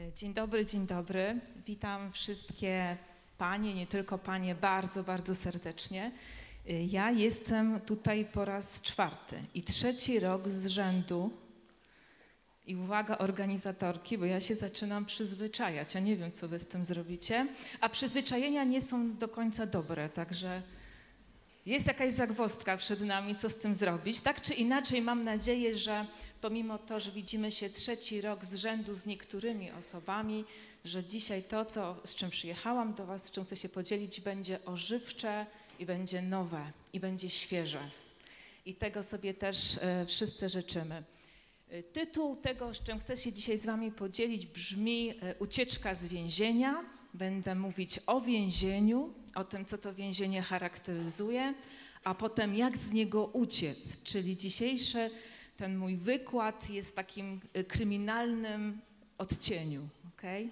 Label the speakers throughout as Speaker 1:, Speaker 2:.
Speaker 1: Dzień dobry, dzień dobry. Witam wszystkie panie, nie tylko panie, bardzo, bardzo serdecznie. Ja jestem tutaj po raz czwarty i trzeci rok z rzędu. I uwaga, organizatorki, bo ja się zaczynam przyzwyczajać. Ja nie wiem, co wy z tym zrobicie, a przyzwyczajenia nie są do końca dobre, także jest jakaś zagwozdka przed nami, co z tym zrobić. Tak czy inaczej, mam nadzieję, że pomimo to, że widzimy się trzeci rok z rzędu z niektórymi osobami, że dzisiaj to, z czym przyjechałam do was, z czym chcę się podzielić, będzie ożywcze i będzie nowe i będzie świeże. I tego sobie też wszyscy życzymy. Tytuł tego, z czym chcę się dzisiaj z wami podzielić, brzmi Ucieczka z więzienia. Będę mówić o więzieniu, o tym, co to więzienie charakteryzuje, a potem jak z niego uciec. Czyli dzisiejszy ten mój wykład jest takim kryminalnym odcieniu. Okay?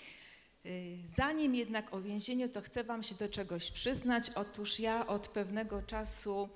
Speaker 1: Zanim jednak o więzieniu, to chcę wam się do czegoś przyznać. Otóż ja od pewnego czasu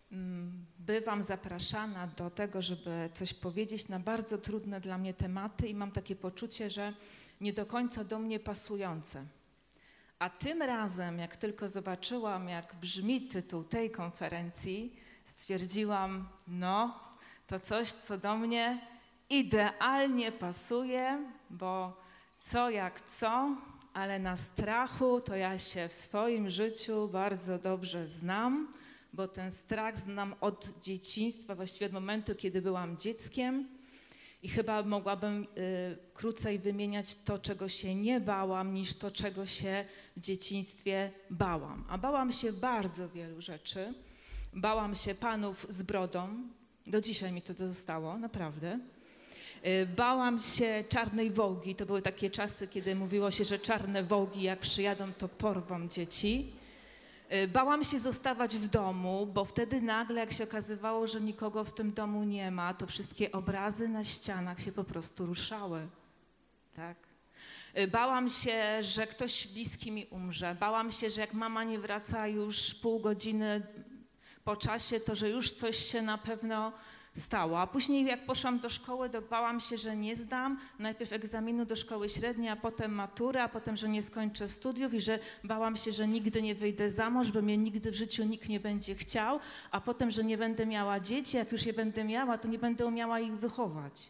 Speaker 1: bywam zapraszana do tego, żeby coś powiedzieć na bardzo trudne dla mnie tematy i mam takie poczucie, że nie do końca do mnie pasujące. A tym razem, jak tylko zobaczyłam, jak brzmi tytuł tej konferencji, stwierdziłam, no, to coś, co do mnie idealnie pasuje, bo co jak co, ale na strachu to ja się w swoim życiu bardzo dobrze znam, bo ten strach znam od dzieciństwa, właściwie od momentu, kiedy byłam dzieckiem i chyba mogłabym krócej wymieniać to, czego się nie bałam, niż to, czego się w dzieciństwie bałam. A bałam się bardzo wielu rzeczy. Bałam się panów z brodą, do dzisiaj mi to zostało, naprawdę. Bałam się czarnej wołgi, to były takie czasy, kiedy mówiło się, że czarne wołgi jak przyjadą, to porwą dzieci. Bałam się zostawać w domu, bo wtedy nagle, jak się okazywało, że nikogo w tym domu nie ma, to wszystkie obrazy na ścianach się po prostu ruszały. Tak? Bałam się, że ktoś bliski mi umrze. Bałam się, że jak mama nie wraca już pół godziny po czasie, to że już coś się na pewno stało. A później jak poszłam do szkoły, to bałam się, że nie zdam najpierw egzaminu do szkoły średniej, a potem maturę, a potem, że nie skończę studiów i że bałam się, że nigdy nie wyjdę za mąż, bo mnie nigdy w życiu nikt nie będzie chciał, a potem, że nie będę miała dzieci, jak już je będę miała, to nie będę umiała ich wychować.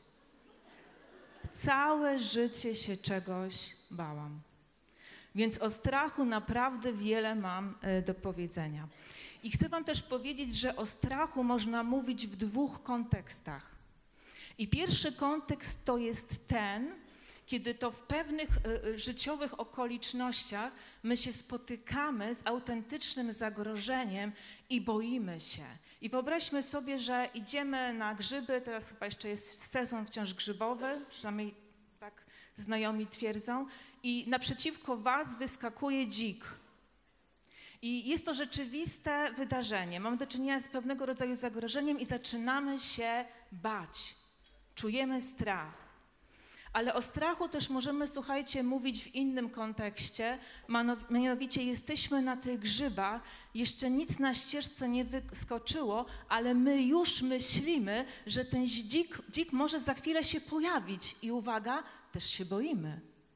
Speaker 1: Całe życie się czegoś bałam. Więc o strachu naprawdę wiele mam do powiedzenia. I chcę wam też powiedzieć, że o strachu można mówić w dwóch kontekstach. I pierwszy kontekst to jest ten, kiedy to w pewnych życiowych okolicznościach my się spotykamy z autentycznym zagrożeniem i boimy się. I wyobraźmy sobie, że idziemy na grzyby, teraz chyba jeszcze jest sezon wciąż grzybowy, przynajmniej tak znajomi twierdzą, i naprzeciwko was wyskakuje dzik. I jest to rzeczywiste wydarzenie. Mamy do czynienia z pewnego rodzaju zagrożeniem i zaczynamy się bać. Czujemy strach. Ale o strachu też możemy, słuchajcie, mówić w innym kontekście. Mianowicie jesteśmy na tych grzybach, jeszcze nic na ścieżce nie wyskoczyło, ale my już myślimy, że ten dzik może za chwilę się pojawić. I uwaga, też się boimy.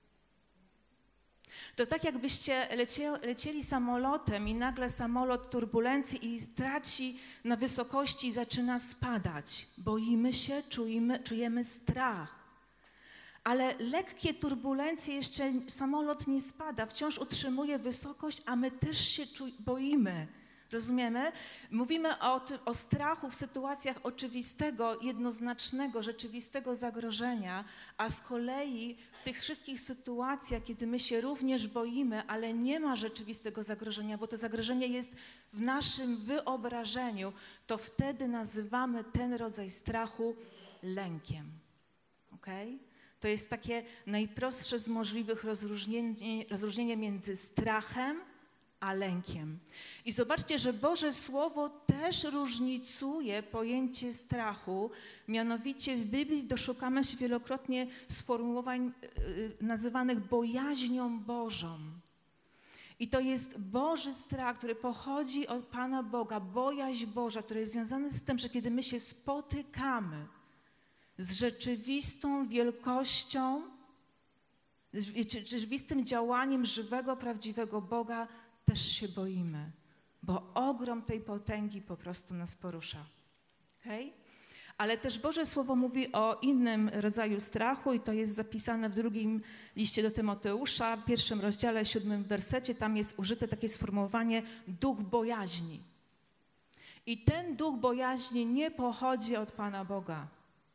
Speaker 1: To tak jakbyście lecieli samolotem i nagle samolot turbulencji i traci na wysokości i zaczyna spadać. Boimy się, czujemy strach. Ale lekkie turbulencje, jeszcze samolot nie spada, wciąż utrzymuje wysokość, a my też się boimy. Rozumiemy? Mówimy o strachu w sytuacjach oczywistego, jednoznacznego, rzeczywistego zagrożenia, a z kolei w tych wszystkich sytuacjach, kiedy my się również boimy, ale nie ma rzeczywistego zagrożenia, bo to zagrożenie jest w naszym wyobrażeniu, to wtedy nazywamy ten rodzaj strachu lękiem. Okay? To jest takie najprostsze z możliwych rozróżnienie między strachem a lękiem. I zobaczcie, że Boże Słowo też różnicuje pojęcie strachu, mianowicie w Biblii doszukamy się wielokrotnie sformułowań nazywanych bojaźnią Bożą. I to jest Boży strach, który pochodzi od Pana Boga, bojaźń Boża, która jest związana z tym, że kiedy my się spotykamy z rzeczywistą wielkością rzeczywistym działaniem żywego, prawdziwego Boga też się boimy, bo ogrom tej potęgi po prostu nas porusza. Okay? Ale też Boże Słowo mówi o innym rodzaju strachu i to jest zapisane w drugim liście do Tymoteusza, 1 rozdziale, 7 wersecie. Tam jest użyte takie sformułowanie duch bojaźni. I ten duch bojaźni nie pochodzi od Pana Boga.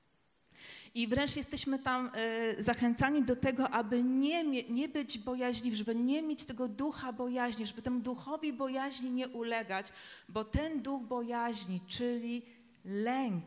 Speaker 1: I wręcz jesteśmy tam zachęcani do tego, aby nie być bojaźliwi, żeby nie mieć tego ducha bojaźni, żeby temu duchowi bojaźni nie ulegać, bo ten duch bojaźni, czyli lęk,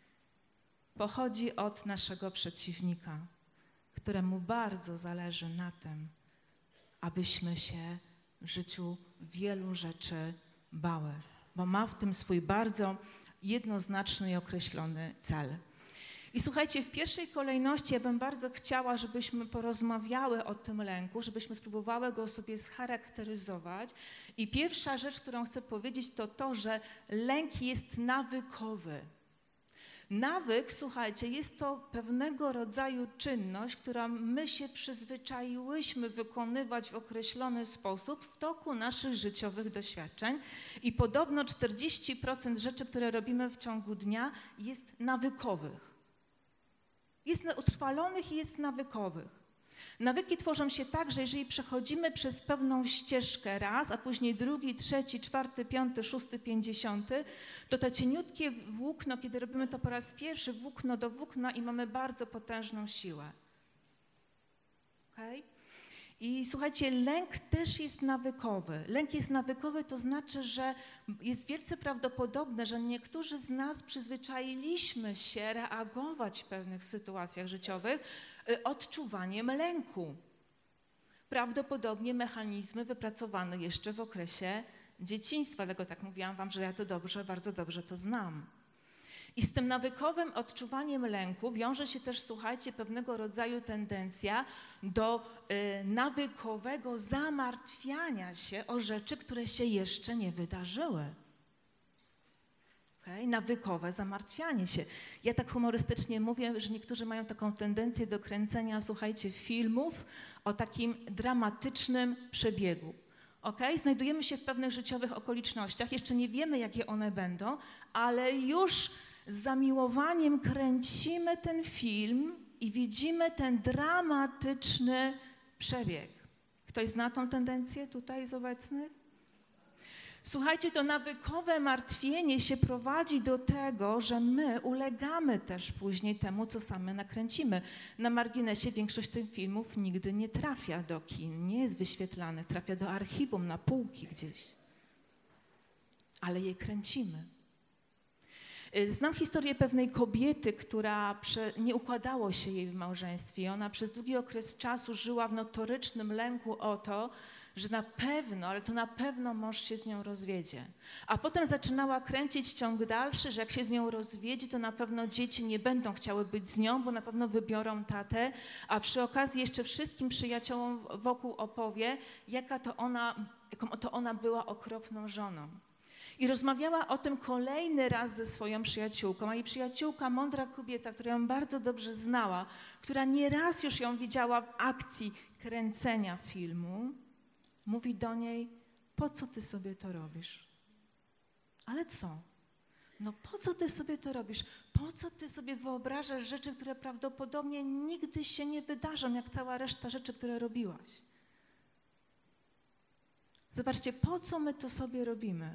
Speaker 1: pochodzi od naszego przeciwnika, któremu bardzo zależy na tym, abyśmy się w życiu wielu rzeczy bały, bo ma w tym swój bardzo jednoznaczny i określony cel. I słuchajcie, w pierwszej kolejności ja bym bardzo chciała, żebyśmy porozmawiały o tym lęku, żebyśmy spróbowały go sobie scharakteryzować. I pierwsza rzecz, którą chcę powiedzieć, to to, że lęk jest nawykowy. Nawyk, słuchajcie, jest to pewnego rodzaju czynność, którą my się przyzwyczaiłyśmy wykonywać w określony sposób w toku naszych życiowych doświadczeń i podobno 40% rzeczy, które robimy w ciągu dnia, jest nawykowych. Jest utrwalonych i jest nawykowych. Nawyki tworzą się tak, że jeżeli przechodzimy przez pewną ścieżkę raz, a później drugi, trzeci, czwarty, piąty, szósty, 50, to te cieniutkie włókno, kiedy robimy to po raz pierwszy, włókno do włókna i mamy bardzo potężną siłę. Okay? I słuchajcie, lęk też jest nawykowy. Lęk jest nawykowy, to znaczy, że jest wielce prawdopodobne, że niektórzy z nas przyzwyczailiśmy się reagować w pewnych sytuacjach życiowych odczuwaniem lęku. Prawdopodobnie mechanizmy wypracowane jeszcze w okresie dzieciństwa. Dlatego tak mówiłam wam, że ja to dobrze, bardzo dobrze to znam. I z tym nawykowym odczuwaniem lęku wiąże się też, słuchajcie, pewnego rodzaju tendencja do nawykowego zamartwiania się o rzeczy, które się jeszcze nie wydarzyły. Okay? Nawykowe zamartwianie się. Ja tak humorystycznie mówię, że niektórzy mają taką tendencję do kręcenia, słuchajcie, filmów o takim dramatycznym przebiegu. Okay? Znajdujemy się w pewnych życiowych okolicznościach, jeszcze nie wiemy, jakie one będą, ale już z zamiłowaniem kręcimy ten film i widzimy ten dramatyczny przebieg. Ktoś zna tą tendencję tutaj z obecnych? Słuchajcie, to nawykowe martwienie się prowadzi do tego, że my ulegamy też później temu, co same nakręcimy. Na marginesie większość tych filmów nigdy nie trafia do kin, nie jest wyświetlanych, trafia do archiwum, na półki gdzieś. Ale je kręcimy. Znam historię pewnej kobiety, która nie układało się jej w małżeństwie. Ona przez długi okres czasu żyła w notorycznym lęku o to, że na pewno, ale to na pewno mąż się z nią rozwiedzie. A potem zaczynała kręcić ciąg dalszy, że jak się z nią rozwiedzie, to na pewno dzieci nie będą chciały być z nią, bo na pewno wybiorą tatę, a przy okazji jeszcze wszystkim przyjaciołom wokół opowie, jaką to ona była okropną żoną. I rozmawiała o tym kolejny raz ze swoją przyjaciółką, a jej przyjaciółka, mądra kobieta, która ją bardzo dobrze znała, która nieraz już ją widziała w akcji kręcenia filmu, mówi do niej: po co ty sobie to robisz? Ale co? No po co ty sobie to robisz? Po co ty sobie wyobrażasz rzeczy, które prawdopodobnie nigdy się nie wydarzą, jak cała reszta rzeczy, które robiłaś? Zobaczcie, po co my to sobie robimy?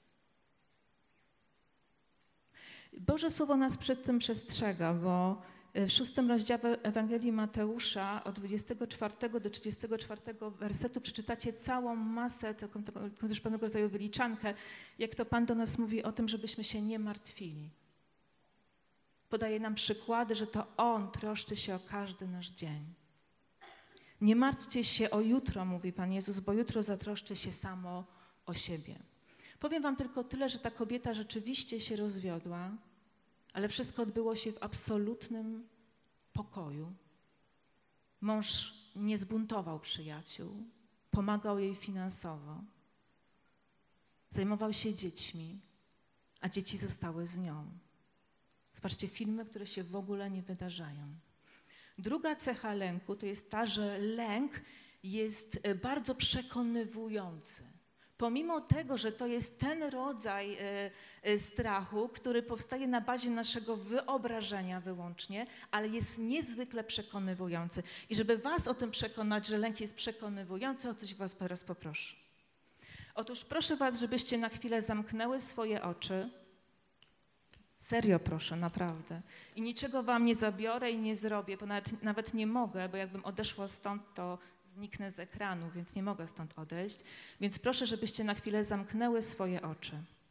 Speaker 1: Boże Słowo nas przed tym przestrzega, bo w 6 rozdziale Ewangelii Mateusza od 24 do 34 wersetu przeczytacie całą masę, taką też pewnego rodzaju wyliczankę, jak to Pan do nas mówi o tym, żebyśmy się nie martwili. Podaje nam przykłady, że to On troszczy się o każdy nasz dzień. Nie martwcie się o jutro, mówi Pan Jezus, bo jutro zatroszczy się samo o siebie. Powiem wam tylko tyle, że ta kobieta rzeczywiście się rozwiodła, ale wszystko odbyło się w absolutnym pokoju. Mąż nie zbuntował przyjaciół, pomagał jej finansowo, zajmował się dziećmi, a dzieci zostały z nią. Zobaczcie, filmy, które się w ogóle nie wydarzają. Druga cecha lęku to jest ta, że lęk jest bardzo przekonywujący. Pomimo tego, że to jest ten rodzaj strachu, który powstaje na bazie naszego wyobrażenia wyłącznie, ale jest niezwykle przekonywujący. I żeby was o tym przekonać, że lęk jest przekonywujący, o coś was teraz poproszę. Otóż proszę was, żebyście na chwilę zamknęły swoje oczy. Serio proszę, naprawdę. I niczego wam nie zabiorę i nie zrobię, bo nawet nie mogę, bo jakbym odeszła stąd, to zniknę z ekranu, więc nie mogę stąd odejść. Więc proszę, żebyście na chwilę zamknęły swoje oczy.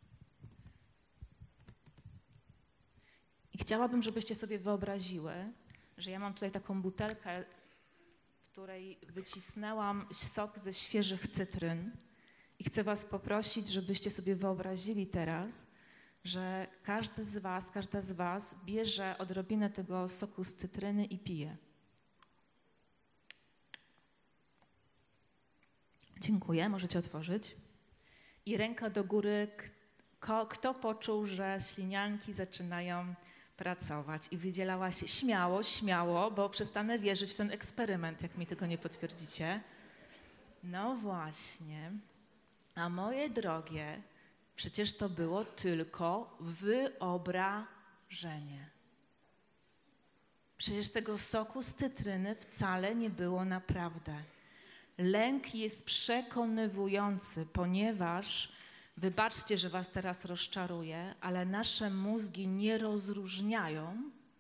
Speaker 1: I chciałabym, żebyście sobie wyobraziły, że ja mam tutaj taką butelkę, w której wycisnęłam sok ze świeżych cytryn. I chcę was poprosić, żebyście sobie wyobrazili teraz, że każda z was bierze odrobinę tego soku z cytryny i pije. Dziękuję, możecie otworzyć. I ręka do góry, kto poczuł, że ślinianki zaczynają pracować i wydzielała się śmiało, śmiało, bo przestanę wierzyć w ten eksperyment, jak mi tego nie potwierdzicie. No właśnie. A moje drogie, przecież to było tylko wyobrażenie. Przecież tego soku z cytryny wcale nie było naprawdę. Lęk jest przekonywujący, ponieważ, wybaczcie, że was teraz rozczaruję, ale nasze mózgi nie rozróżniają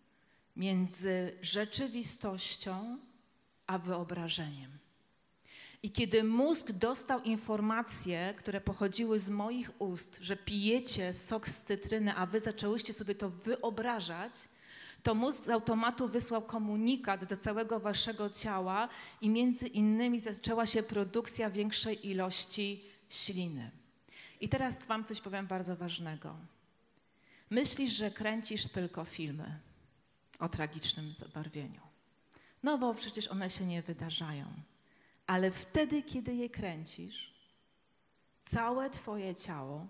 Speaker 1: między rzeczywistością a wyobrażeniem. I kiedy mózg dostał informacje, które pochodziły z moich ust, że pijecie sok z cytryny, a wy zaczęłyście sobie to wyobrażać, to mózg z automatu wysłał komunikat do całego waszego ciała i między innymi zaczęła się produkcja większej ilości śliny. I teraz wam coś powiem bardzo ważnego. Myślisz, że kręcisz tylko filmy o tragicznym zabarwieniu. No bo przecież one się nie wydarzają. Ale wtedy, kiedy je kręcisz, całe twoje ciało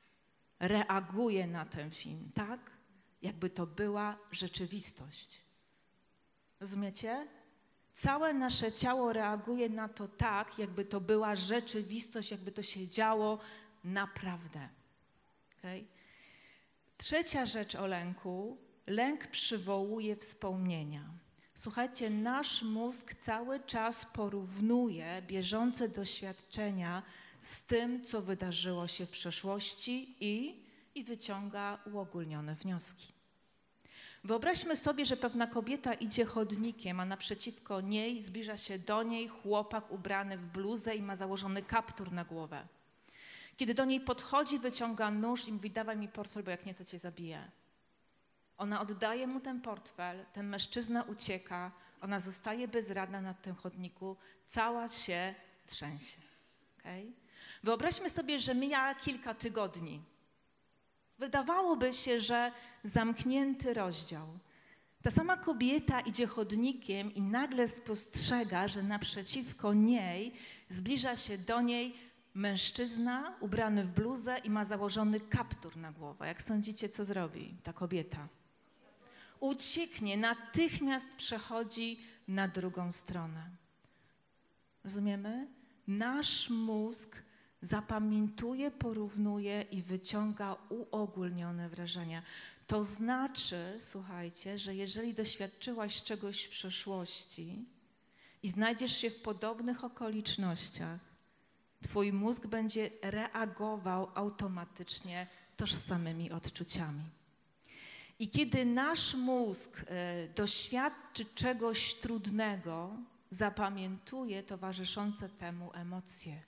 Speaker 1: reaguje na ten film tak, jakby to była rzeczywistość. Rozumiecie? Całe nasze ciało reaguje na to tak, jakby to była rzeczywistość, jakby to się działo naprawdę. Okay? Trzecia rzecz o lęku. Lęk przywołuje wspomnienia. Słuchajcie, nasz mózg cały czas porównuje bieżące doświadczenia z tym, co wydarzyło się w przeszłości i wyciąga uogólnione wnioski. Wyobraźmy sobie, że pewna kobieta idzie chodnikiem, a naprzeciwko niej zbliża się do niej chłopak ubrany w bluzę i ma założony kaptur na głowę. Kiedy do niej podchodzi, wyciąga nóż i mówi: dawaj mi portfel, bo jak nie, to cię zabiję. Ona oddaje mu ten portfel, ten mężczyzna ucieka, ona zostaje bezradna na tym chodniku, cała się trzęsie. Okay? Wyobraźmy sobie, że mija kilka tygodni. Wydawałoby się, że zamknięty rozdział. Ta sama kobieta idzie chodnikiem i nagle spostrzega, że naprzeciwko niej zbliża się do niej mężczyzna ubrany w bluzę i ma założony kaptur na głowę. Jak sądzicie, co zrobi ta kobieta? Ucieknie, natychmiast przechodzi na drugą stronę. Rozumiemy? Nasz mózg zapamiętuje, porównuje i wyciąga uogólnione wrażenia. To znaczy, słuchajcie, że jeżeli doświadczyłaś czegoś w przeszłości i znajdziesz się w podobnych okolicznościach, twój mózg będzie reagował automatycznie tożsamymi odczuciami. I kiedy nasz mózg doświadczy czegoś trudnego, zapamiętuje towarzyszące temu emocje.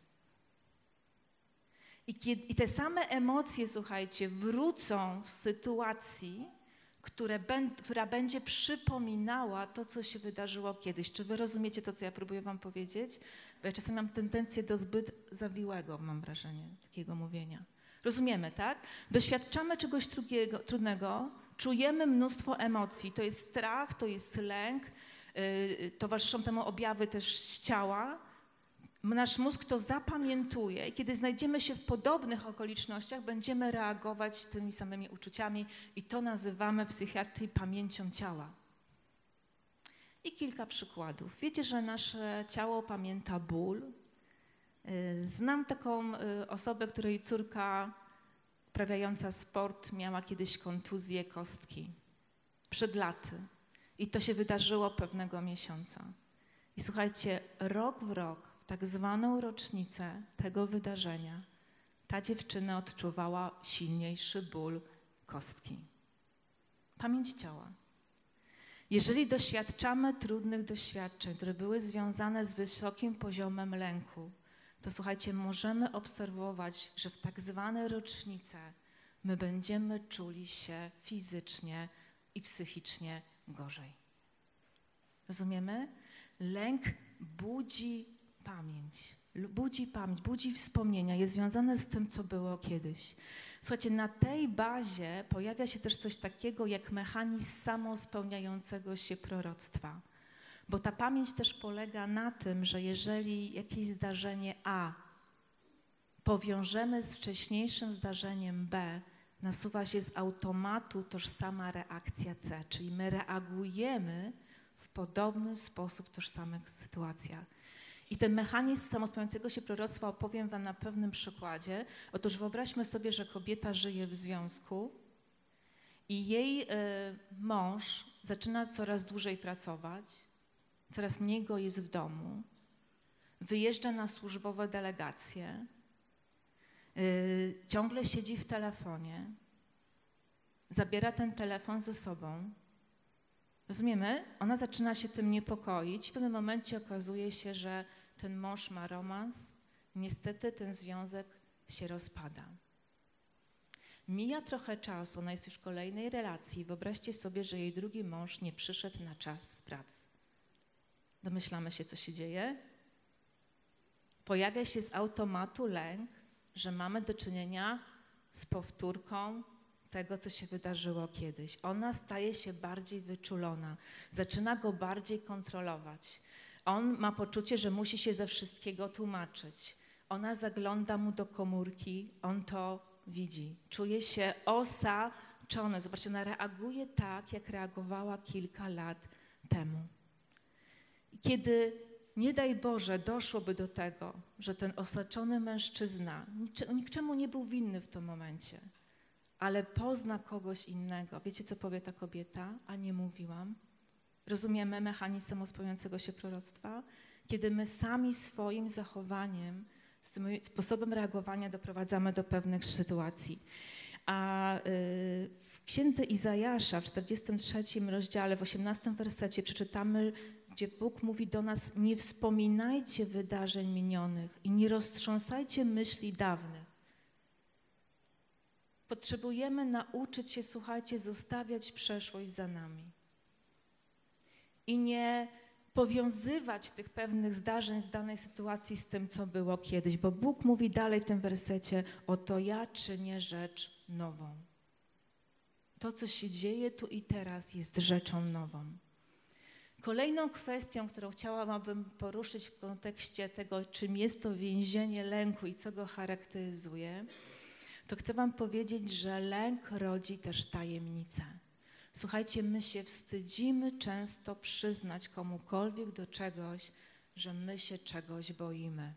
Speaker 1: I te same emocje, słuchajcie, wrócą w sytuacji, która będzie przypominała to, co się wydarzyło kiedyś. Czy wy rozumiecie to, co ja próbuję wam powiedzieć? Bo ja czasem mam tendencję do zbyt zawiłego, mam wrażenie, takiego mówienia. Rozumiemy, tak? Doświadczamy czegoś trudnego, czujemy mnóstwo emocji. To jest strach, to jest lęk, towarzyszą temu objawy też z ciała. Nasz mózg to zapamiętuje i kiedy znajdziemy się w podobnych okolicznościach, będziemy reagować tymi samymi uczuciami i to nazywamy w psychiatrii pamięcią ciała. I kilka przykładów. Wiecie, że nasze ciało pamięta ból. Znam taką osobę, której córka uprawiająca sport miała kiedyś kontuzję kostki przed laty. I to się wydarzyło pewnego miesiąca. I słuchajcie, rok w rok, w tak zwaną rocznicę tego wydarzenia, ta dziewczyna odczuwała silniejszy ból kostki. Pamięć ciała. Jeżeli doświadczamy trudnych doświadczeń, które były związane z wysokim poziomem lęku, to słuchajcie, możemy obserwować, że w tak zwane rocznice my będziemy czuli się fizycznie i psychicznie gorzej. Rozumiemy? Lęk budzi pamięć, budzi wspomnienia, jest związane z tym, co było kiedyś. Słuchajcie, na tej bazie pojawia się też coś takiego jak mechanizm samospełniającego się proroctwa. Bo ta pamięć też polega na tym, że jeżeli jakieś zdarzenie A powiążemy z wcześniejszym zdarzeniem B, nasuwa się z automatu tożsama reakcja C, czyli my reagujemy w podobny sposób w tożsamych sytuacjach. I ten mechanizm samospełniającego się proroctwa opowiem wam na pewnym przykładzie. Otóż wyobraźmy sobie, że kobieta żyje w związku i jej mąż zaczyna coraz dłużej pracować, coraz mniej go jest w domu, wyjeżdża na służbowe delegacje, ciągle siedzi w telefonie, zabiera ten telefon ze sobą. Rozumiemy? Ona zaczyna się tym niepokoić. W pewnym momencie okazuje się, że ten mąż ma romans. Niestety ten związek się rozpada. Mija trochę czasu, ona jest już w kolejnej relacji. Wyobraźcie sobie, że jej drugi mąż nie przyszedł na czas z pracy. Domyślamy się, co się dzieje? Pojawia się z automatu lęk, że mamy do czynienia z powtórką tego, co się wydarzyło kiedyś. Ona staje się bardziej wyczulona, zaczyna go bardziej kontrolować. On ma poczucie, że musi się ze wszystkiego tłumaczyć. Ona zagląda mu do komórki, on to widzi. Czuje się osaczony. Zobaczcie, ona reaguje tak, jak reagowała kilka lat temu. Kiedy, nie daj Boże, doszłoby do tego, że ten osaczony mężczyzna niczemu nie był winny w tym momencie, ale pozna kogoś innego. Wiecie, co powie ta kobieta? A nie mówiłam. Rozumiemy mechanizm samospełniającego się proroctwa? Kiedy my sami swoim zachowaniem, z tym sposobem reagowania doprowadzamy do pewnych sytuacji. A w Księdze Izajasza w 43 rozdziale, w 18 wersecie przeczytamy, gdzie Bóg mówi do nas: nie wspominajcie wydarzeń minionych i nie roztrząsajcie myśli dawnych. Potrzebujemy nauczyć się, słuchajcie, zostawiać przeszłość za nami. I nie powiązywać tych pewnych zdarzeń z danej sytuacji z tym, co było kiedyś. Bo Bóg mówi dalej w tym wersecie: oto ja czynię rzecz nową. To, co się dzieje tu i teraz, jest rzeczą nową. Kolejną kwestią, którą chciałabym poruszyć w kontekście tego, czym jest to więzienie lęku i co go charakteryzuje, to chcę wam powiedzieć, że lęk rodzi też tajemnicę. Słuchajcie, my się wstydzimy często przyznać komukolwiek do czegoś, że my się czegoś boimy.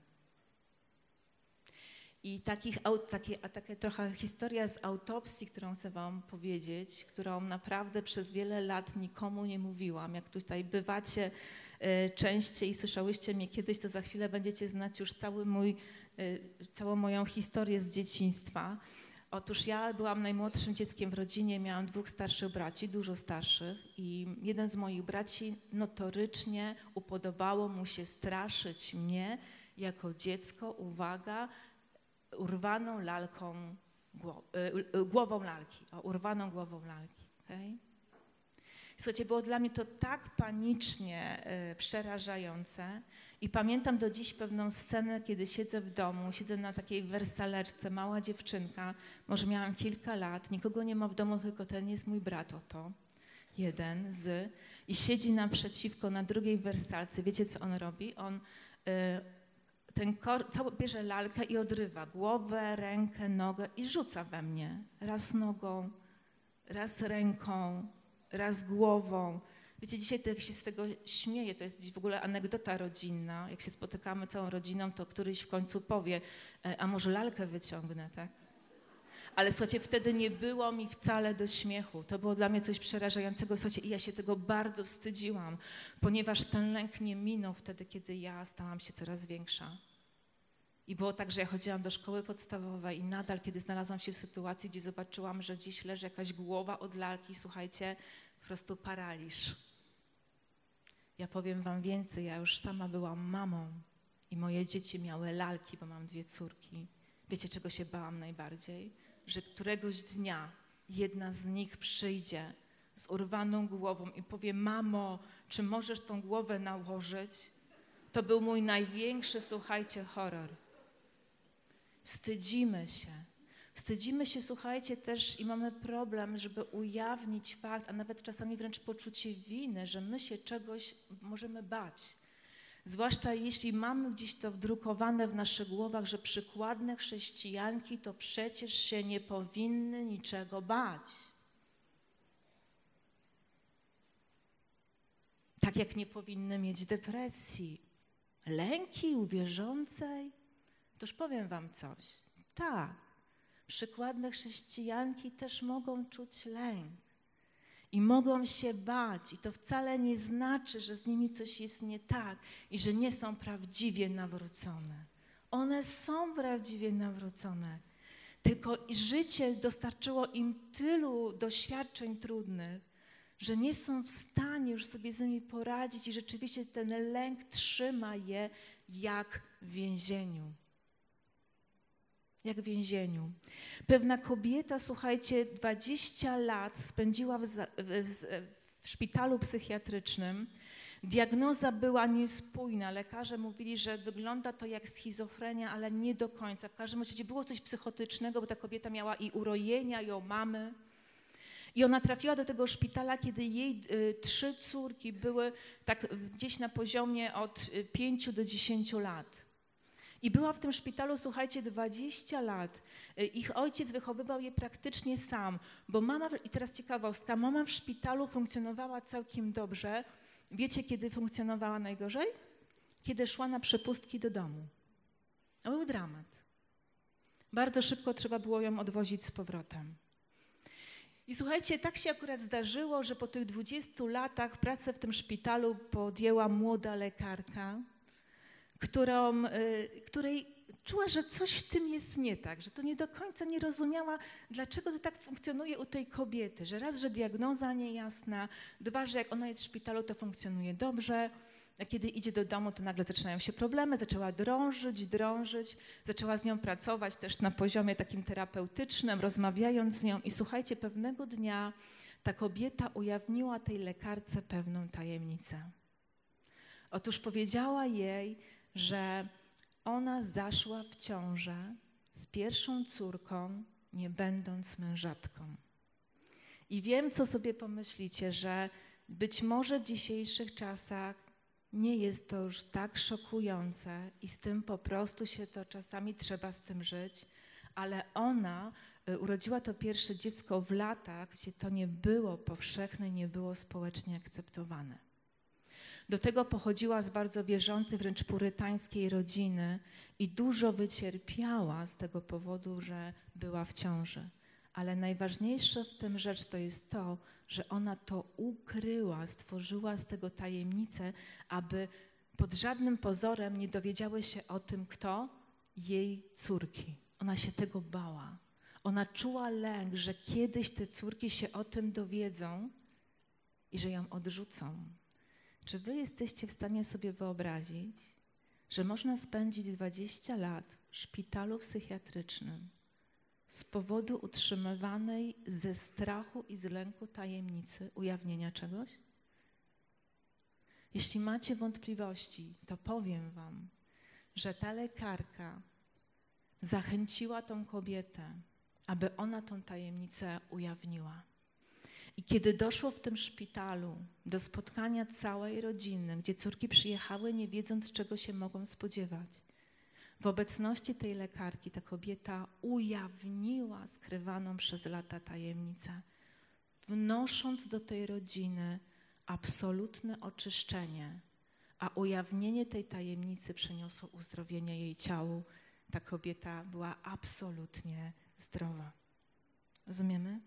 Speaker 1: I taka trochę historia z autopsji, którą chcę wam powiedzieć, którą naprawdę przez wiele lat nikomu nie mówiłam. Jak tutaj bywacie częściej i słyszałyście mnie kiedyś, to za chwilę będziecie znać już całą moją historię z dzieciństwa. Otóż ja byłam najmłodszym dzieckiem w rodzinie, miałam 2 starszych braci, dużo starszych, i jeden z moich braci notorycznie upodobało mu się straszyć mnie jako dziecko, uwaga, urwaną lalką, głową lalki, urwaną głową lalki. Okay? Słuchajcie, było dla mnie to tak panicznie przerażające i pamiętam do dziś pewną scenę, kiedy siedzę w domu, siedzę na takiej wersaleczce, mała dziewczynka, może miałam kilka lat, nikogo nie ma w domu, tylko ten jest mój brat, oto, jeden z, i siedzi naprzeciwko na drugiej wersalce. Wiecie, co on robi? On bierze lalkę i odrywa głowę, rękę, nogę i rzuca we mnie. Raz nogą, raz ręką, raz głową. Wiecie, dzisiaj to jak się z tego śmieje, to jest dziś w ogóle anegdota rodzinna. Jak się spotykamy całą rodziną, to któryś w końcu powie, a może lalkę wyciągnę, tak? Ale słuchajcie, wtedy nie było mi wcale do śmiechu. To było dla mnie coś przerażającego. Słuchajcie, i ja się tego bardzo wstydziłam, ponieważ ten lęk nie minął wtedy, kiedy ja stałam się coraz większa. I było tak, że ja chodziłam do szkoły podstawowej i nadal, kiedy znalazłam się w sytuacji, gdzie zobaczyłam, że gdzieś leży jakaś głowa od lalki, słuchajcie, po prostu paraliż. Ja powiem wam więcej, ja już sama byłam mamą i moje dzieci miały lalki, bo mam 2 córki. Wiecie, czego się bałam najbardziej? Że któregoś dnia jedna z nich przyjdzie z urwaną głową i powie: mamo, czy możesz tą głowę nałożyć? To był mój największy, słuchajcie, horror. Wstydzimy się. Wstydzimy się, słuchajcie, też i mamy problem, żeby ujawnić fakt, a nawet czasami wręcz poczucie winy, że my się czegoś możemy bać. Zwłaszcza jeśli mamy gdzieś to wdrukowane w naszych głowach, że przykładne chrześcijanki to przecież się nie powinny niczego bać. Tak jak nie powinny mieć depresji, lęki u wierzącej. Toż powiem wam coś. Tak, przykładne chrześcijanki też mogą czuć lęk. I mogą się bać i to wcale nie znaczy, że z nimi coś jest nie tak i że nie są prawdziwie nawrócone. One są prawdziwie nawrócone, tylko życie dostarczyło im tylu doświadczeń trudnych, że nie są w stanie już sobie z nimi poradzić i rzeczywiście ten lęk trzyma je jak w więzieniu. Jak w więzieniu. Pewna kobieta, słuchajcie, 20 lat spędziła w szpitalu psychiatrycznym. Diagnoza była niespójna. Lekarze mówili, że wygląda to jak schizofrenia, ale nie do końca. W każdym razie było coś psychotycznego, bo ta kobieta miała i urojenia, i mamy. I ona trafiła do tego szpitala, kiedy jej 3 córki były tak gdzieś na poziomie od 5 do 10 lat. I była w tym szpitalu, słuchajcie, 20 lat. Ich ojciec wychowywał je praktycznie sam, bo mama, i teraz ciekawostka, mama w szpitalu funkcjonowała całkiem dobrze. Wiecie, kiedy funkcjonowała najgorzej? Kiedy szła na przepustki do domu. To był dramat. Bardzo szybko trzeba było ją odwozić z powrotem. I słuchajcie, tak się akurat zdarzyło, że po tych 20 latach pracy w tym szpitalu podjęła młoda lekarka, której czuła, że coś w tym jest nie tak, że to nie do końca nie rozumiała, dlaczego to tak funkcjonuje u tej kobiety, że raz, że diagnoza niejasna, 2, że jak ona jest w szpitalu, to funkcjonuje dobrze, a kiedy idzie do domu, to nagle zaczynają się problemy, zaczęła drążyć, zaczęła z nią pracować też na poziomie takim terapeutycznym, rozmawiając z nią i słuchajcie, pewnego dnia ta kobieta ujawniła tej lekarce pewną tajemnicę. Otóż powiedziała jej, że ona zaszła w ciążę z pierwszą córką, nie będąc mężatką. I wiem, co sobie pomyślicie, że być może w dzisiejszych czasach nie jest to już tak szokujące i z tym po prostu się to czasami trzeba z tym żyć, ale ona urodziła to pierwsze dziecko w latach, gdzie to nie było powszechne, nie było społecznie akceptowane. Do tego pochodziła z bardzo wierzącej, wręcz purytańskiej rodziny i dużo wycierpiała z tego powodu, że była w ciąży. Ale najważniejsze w tym rzecz to jest to, że ona to ukryła, stworzyła z tego tajemnicę, aby pod żadnym pozorem nie dowiedziały się o tym, kto? Jej córki. Ona się tego bała. Ona czuła lęk, że kiedyś te córki się o tym dowiedzą i że ją odrzucą. Czy wy jesteście w stanie sobie wyobrazić, że można spędzić 20 lat w szpitalu psychiatrycznym z powodu utrzymywanej ze strachu i z lęku tajemnicy ujawnienia czegoś? Jeśli macie wątpliwości, to powiem wam, że ta lekarka zachęciła tą kobietę, aby ona tą tajemnicę ujawniła. I kiedy doszło w tym szpitalu do spotkania całej rodziny, gdzie córki przyjechały nie wiedząc, czego się mogą spodziewać, w obecności tej lekarki ta kobieta ujawniła skrywaną przez lata tajemnicę, wnosząc do tej rodziny absolutne oczyszczenie, a ujawnienie tej tajemnicy przyniosło uzdrowienie jej ciału. Ta kobieta była absolutnie zdrowa. Rozumiemy?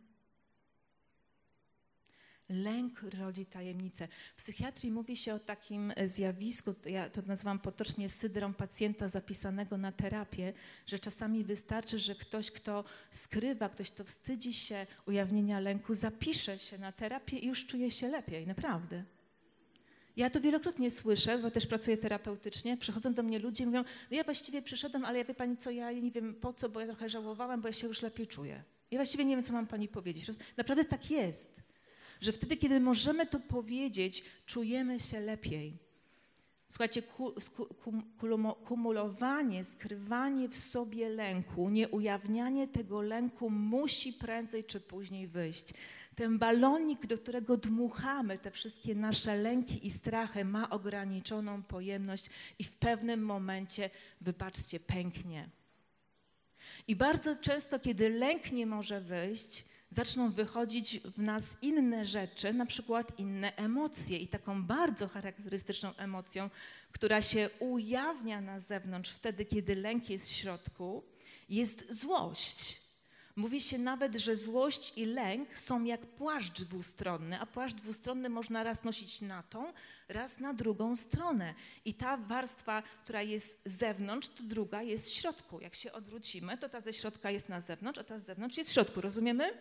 Speaker 1: Lęk rodzi tajemnicę. W psychiatrii mówi się o takim zjawisku, ja to nazywam potocznie sydrą pacjenta zapisanego na terapię, że czasami wystarczy, że ktoś, kto skrywa, ktoś, kto wstydzi się ujawnienia lęku, zapisze się na terapię i już czuje się lepiej, naprawdę. Ja to wielokrotnie słyszę, bo też pracuję terapeutycznie, przychodzą do mnie ludzie i mówią, no ja właściwie przyszedłem, ale ja wie pani co, ja nie wiem po co, bo ja trochę żałowałam, bo ja się już lepiej czuję. Ja właściwie nie wiem, co mam pani powiedzieć. Naprawdę tak jest, że wtedy, kiedy możemy to powiedzieć, czujemy się lepiej. Słuchajcie, kumulowanie, skrywanie w sobie lęku, nieujawnianie tego lęku musi prędzej czy później wyjść. Ten balonik, do którego dmuchamy te wszystkie nasze lęki i strachy, ma ograniczoną pojemność i w pewnym momencie, wybaczcie, pęknie. I bardzo często, kiedy lęk nie może wyjść, zaczną wychodzić w nas inne rzeczy, na przykład inne emocje. I taką bardzo charakterystyczną emocją, która się ujawnia na zewnątrz wtedy, kiedy lęk jest w środku, jest złość. Mówi się nawet, że złość i lęk są jak płaszcz dwustronny, a płaszcz dwustronny można raz nosić na tą, raz na drugą stronę. I ta warstwa, która jest z zewnątrz, to druga jest w środku. Jak się odwrócimy, to ta ze środka jest na zewnątrz, a ta z zewnątrz jest w środku. Rozumiemy?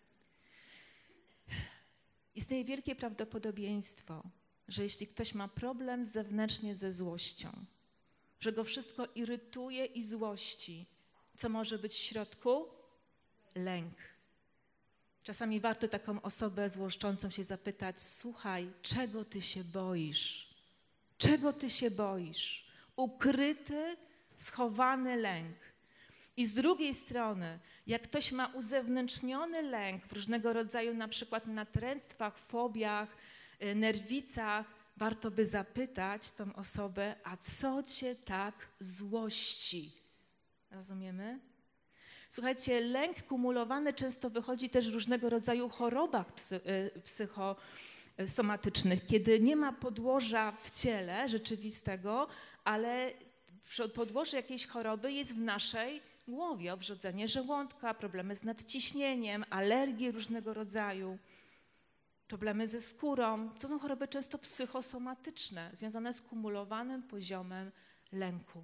Speaker 1: Istnieje wielkie prawdopodobieństwo, że jeśli ktoś ma problem zewnętrznie ze złością, że go wszystko irytuje i złości, co może być w środku? Lęk. Czasami warto taką osobę złoszczącą się zapytać, słuchaj, czego ty się boisz? Czego ty się boisz? Ukryty, schowany lęk. I z drugiej strony, jak ktoś ma uzewnętrzniony lęk w różnego rodzaju na przykład natręctwach, fobiach, nerwicach, warto by zapytać tą osobę, a co cię tak złości? Rozumiemy? Słuchajcie, lęk kumulowany często wychodzi też w różnego rodzaju chorobach psychosomatycznych, kiedy nie ma podłoża w ciele rzeczywistego, ale podłoże jakiejś choroby jest w naszej głowie, obrzodzenie żołądka, problemy z nadciśnieniem, alergie różnego rodzaju, problemy ze skórą. To są choroby często psychosomatyczne, związane z kumulowanym poziomem lęku.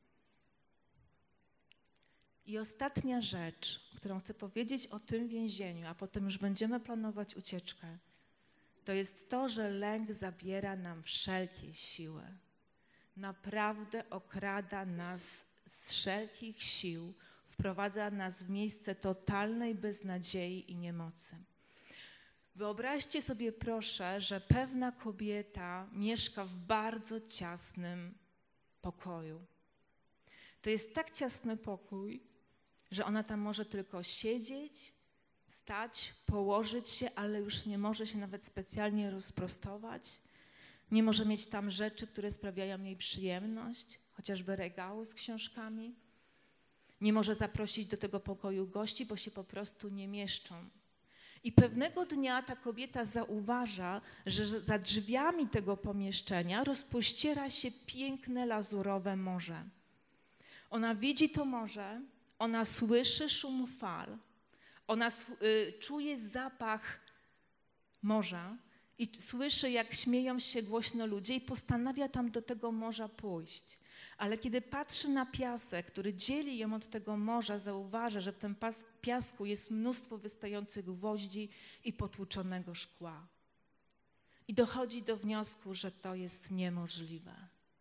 Speaker 1: I ostatnia rzecz, którą chcę powiedzieć o tym więzieniu, a potem już będziemy planować ucieczkę, to jest to, że lęk zabiera nam wszelkie siły. Naprawdę okrada nas z wszelkich sił, wprowadza nas w miejsce totalnej beznadziei i niemocy. Wyobraźcie sobie proszę, że pewna kobieta mieszka w bardzo ciasnym pokoju. To jest tak ciasny pokój, że ona tam może tylko siedzieć, stać, położyć się, ale już nie może się nawet specjalnie rozprostować. Nie może mieć tam rzeczy, które sprawiają jej przyjemność, chociażby regału z książkami. Nie może zaprosić do tego pokoju gości, bo się po prostu nie mieszczą. I pewnego dnia ta kobieta zauważa, że za drzwiami tego pomieszczenia rozpościera się piękne, lazurowe morze. Ona widzi to morze, ona słyszy szum fal, ona czuje zapach morza i słyszy, jak śmieją się głośno ludzie i postanawia tam do tego morza pójść. Ale kiedy patrzy na piasek, który dzieli ją od tego morza, zauważa, że w tym piasku jest mnóstwo wystających gwoździ i potłuczonego szkła. I dochodzi do wniosku, że to jest niemożliwe.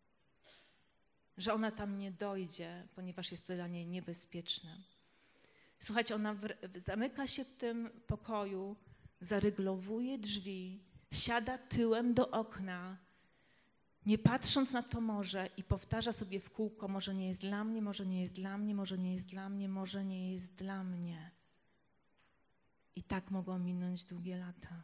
Speaker 1: Że ona tam nie dojdzie, ponieważ jest to dla niej niebezpieczne. Słuchajcie, ona zamyka się w tym pokoju, zaryglowuje drzwi, siada tyłem do okna, nie patrząc na to morze i powtarza sobie w kółko, może nie jest dla mnie, może nie jest dla mnie, może nie jest dla mnie, może nie jest dla mnie. I tak mogą minąć długie lata.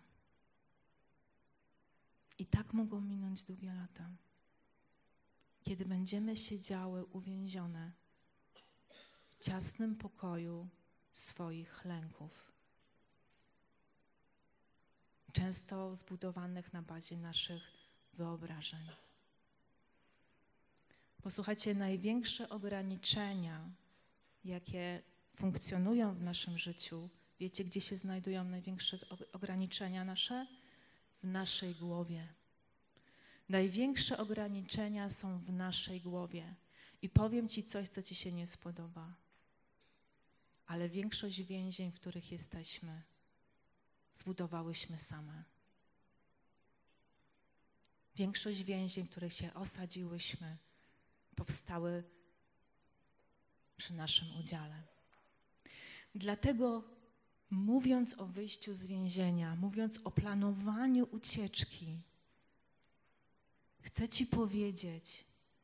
Speaker 1: I tak mogą minąć długie lata. Kiedy będziemy siedziały uwięzione w ciasnym pokoju swoich lęków. często zbudowanych na bazie naszych wyobrażeń. Posłuchajcie, największe ograniczenia, jakie funkcjonują w naszym życiu, wiecie, gdzie się znajdują największe ograniczenia nasze? W naszej głowie. Największe ograniczenia są w naszej głowie. I powiem Ci coś, co Ci się nie spodoba. Ale większość więzień, w których jesteśmy, zbudowałyśmy same. Większość więzień, w których się osadziłyśmy, powstały przy naszym udziale. Dlatego mówiąc o wyjściu z więzienia, mówiąc o planowaniu ucieczki, chcę Ci powiedzieć,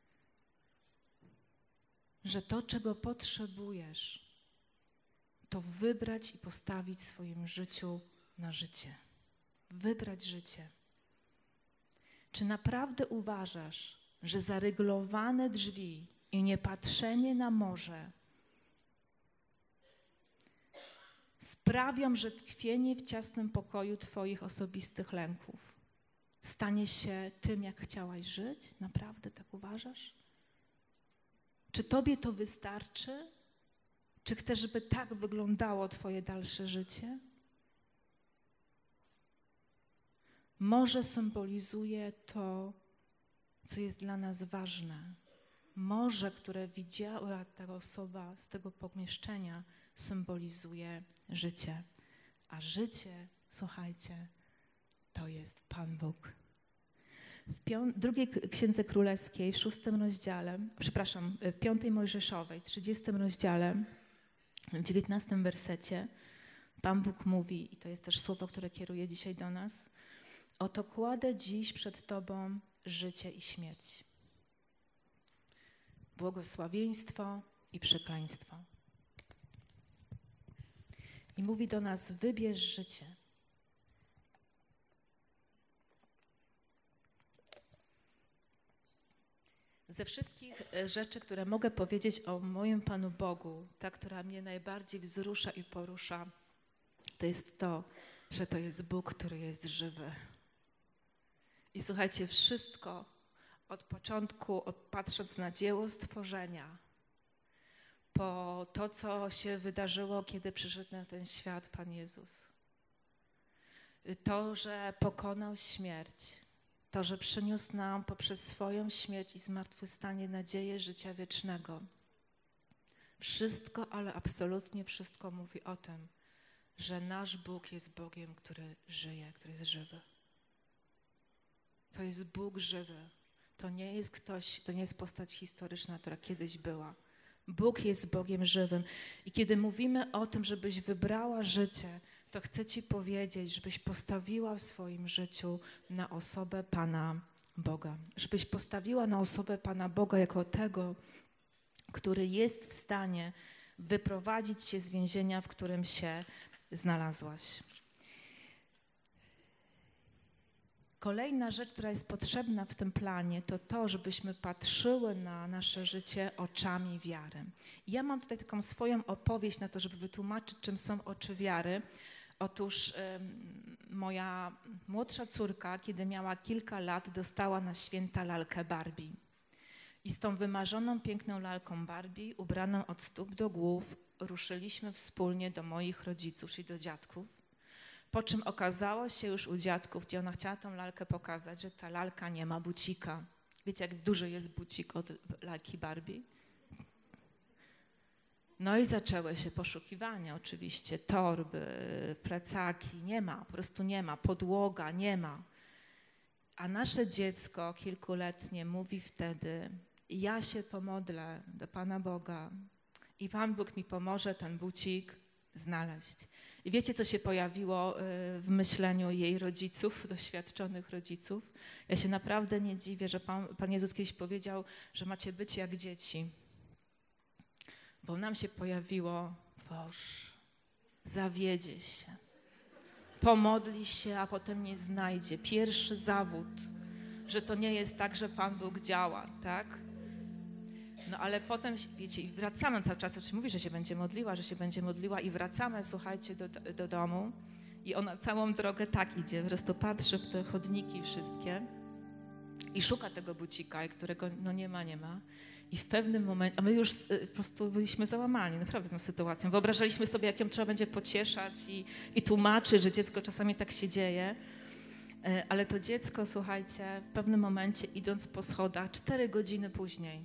Speaker 1: że to, czego potrzebujesz, to wybrać i postawić w swoim życiu na życie. Wybrać życie. Czy naprawdę uważasz, że zaryglowane drzwi i niepatrzenie na morze sprawią, że tkwienie w ciasnym pokoju Twoich osobistych lęków stanie się tym, jak chciałaś żyć? Naprawdę tak uważasz? Czy Tobie to wystarczy? Czy chcesz, żeby tak wyglądało Twoje dalsze życie? Morze symbolizuje to, co jest dla nas ważne. Morze, które widziała ta osoba z tego pomieszczenia, symbolizuje życie. A życie, słuchajcie, to jest Pan Bóg. W drugiej Księdze Królewskiej, w 6 rozdziale, w 5 Mojżeszowej, 30 rozdziale, w 19 wersecie, Pan Bóg mówi, i to jest też słowo, które kieruje dzisiaj do nas: oto kładę dziś przed Tobą życie i śmierć, błogosławieństwo i przekleństwo. I mówi do nas: wybierz życie. Ze wszystkich rzeczy, które mogę powiedzieć o moim Panu Bogu, ta, która mnie najbardziej wzrusza i porusza, to jest to, że to jest Bóg, który jest żywy. I słuchajcie, wszystko od początku, patrząc na dzieło stworzenia, po to, co się wydarzyło, kiedy przyszedł na ten świat Pan Jezus. To, że pokonał śmierć, to, że przyniósł nam poprzez swoją śmierć i zmartwychwstanie nadzieję życia wiecznego. Wszystko, ale absolutnie wszystko mówi o tym, że nasz Bóg jest Bogiem, który żyje, który jest żywy. To jest Bóg żywy. To nie jest ktoś, to nie jest postać historyczna, która kiedyś była. Bóg jest Bogiem żywym. I kiedy mówimy o tym, żebyś wybrała życie, to chcę Ci powiedzieć, żebyś postawiła w swoim życiu na osobę Pana Boga. Żebyś postawiła na osobę Pana Boga jako tego, który jest w stanie wyprowadzić się z więzienia, w którym się znalazłaś. Kolejna rzecz, która jest potrzebna w tym planie, to to, żebyśmy patrzyły na nasze życie oczami wiary. I ja mam tutaj taką swoją opowieść na to, żeby wytłumaczyć, czym są oczy wiary. Otóż moja młodsza córka, kiedy miała kilka lat, dostała na święta lalkę Barbie. I z tą wymarzoną, piękną lalką Barbie, ubraną od stóp do głów, ruszyliśmy wspólnie do moich rodziców, czyli do dziadków. Po czym okazało się już u dziadków, gdzie ona chciała tą lalkę pokazać, że ta lalka nie ma bucika. Wiecie, jak duży jest bucik od lalki Barbie? No i zaczęły się poszukiwania oczywiście, torby, plecaki, nie ma, po prostu nie ma, podłoga nie ma. A nasze dziecko kilkuletnie mówi wtedy: ja się pomodlę do Pana Boga i Pan Bóg mi pomoże ten bucik znaleźć. I wiecie, co się pojawiło w myśleniu jej rodziców, doświadczonych rodziców? Ja się naprawdę nie dziwię, że Pan Jezus kiedyś powiedział, że macie być jak dzieci. Bo nam się pojawiło: Boże, zawiedzie się, pomodli się, a potem nie znajdzie. Pierwszy zawód, że to nie jest tak, że Pan Bóg działa, tak? No ale potem, wiecie, i wracamy cały czas, mówi, że się będzie modliła i wracamy, słuchajcie, do domu I ona całą drogę tak idzie, po prostu patrzy w te chodniki wszystkie i szuka tego bucika, którego no nie ma. I w pewnym momencie, a my już po prostu byliśmy załamani naprawdę tą sytuacją. Wyobrażaliśmy sobie, jak ją trzeba będzie pocieszać i tłumaczyć, że dziecko czasami tak się dzieje. Ale to dziecko, słuchajcie, w pewnym momencie idąc po schodach, 4 godziny później,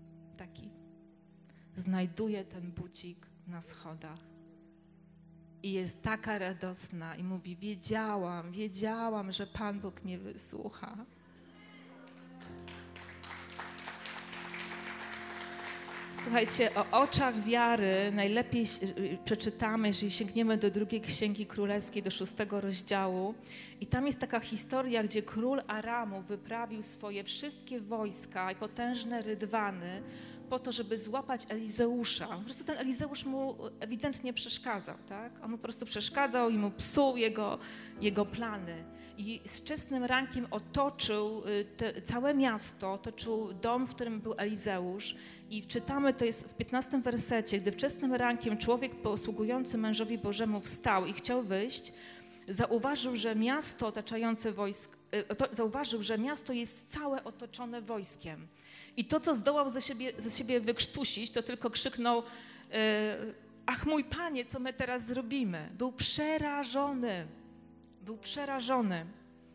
Speaker 1: znajduje ten bucik na schodach. I jest taka radosna i mówi, wiedziałam, że Pan Bóg mnie wysłucha. Słuchajcie, o oczach wiary najlepiej przeczytamy, jeżeli sięgniemy do 2 Księgi Królewskiej, do 6 rozdziału. I tam jest taka historia, gdzie król Aramu wyprawił swoje wszystkie wojska i potężne rydwany po to, żeby złapać Elizeusza. Po prostu ten Elizeusz mu ewidentnie przeszkadzał, tak? On mu po prostu przeszkadzał i mu psuł jego plany. I z wczesnym rankiem otoczył całe miasto, otoczył dom, w którym był Elizeusz. I czytamy, to jest w 15 wersecie, gdy wczesnym rankiem człowiek posługujący mężowi Bożemu wstał i chciał wyjść, zauważył, że miasto jest całe otoczone wojskiem. I to, co zdołał ze siebie wykrztusić, to tylko krzyknął, ach mój Panie, co my teraz zrobimy? Był przerażony.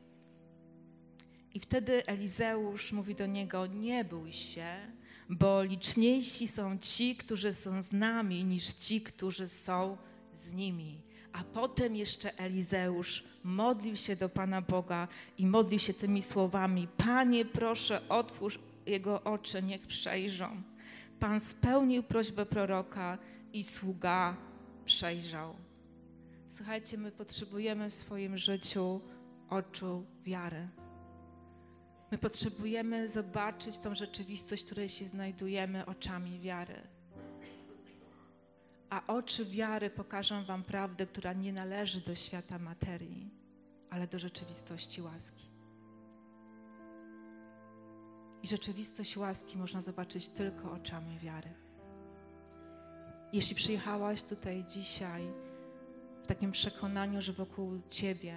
Speaker 1: I wtedy Elizeusz mówi do niego, nie bój się, bo liczniejsi są ci, którzy są z nami, niż ci, którzy są z nimi. A potem jeszcze Elizeusz modlił się do Pana Boga i modlił się tymi słowami, Panie, proszę, otwórz jego oczy, niech przejrzą. Pan spełnił prośbę proroka i sługa przejrzał. Słuchajcie, my potrzebujemy w swoim życiu oczu wiary. My potrzebujemy zobaczyć tą rzeczywistość, w której się znajdujemy oczami wiary. A oczy wiary pokażą wam prawdę, która nie należy do świata materii, ale do rzeczywistości łaski. I rzeczywistość łaski można zobaczyć tylko oczami wiary. Jeśli przyjechałaś tutaj dzisiaj w takim przekonaniu, że wokół ciebie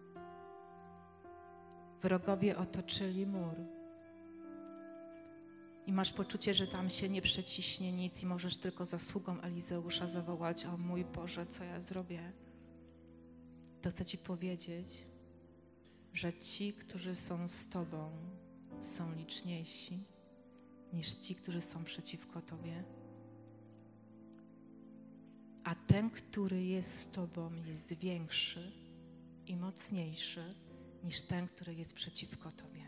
Speaker 1: wrogowie otoczyli mur i masz poczucie, że tam się nie przeciśnie nic i możesz tylko zasługą Elizeusza zawołać, o mój Boże, co ja zrobię, to chcę ci powiedzieć, że ci, którzy są z tobą, są liczniejsi niż ci, którzy są przeciwko tobie. A ten, który jest z tobą, jest większy i mocniejszy niż ten, który jest przeciwko tobie.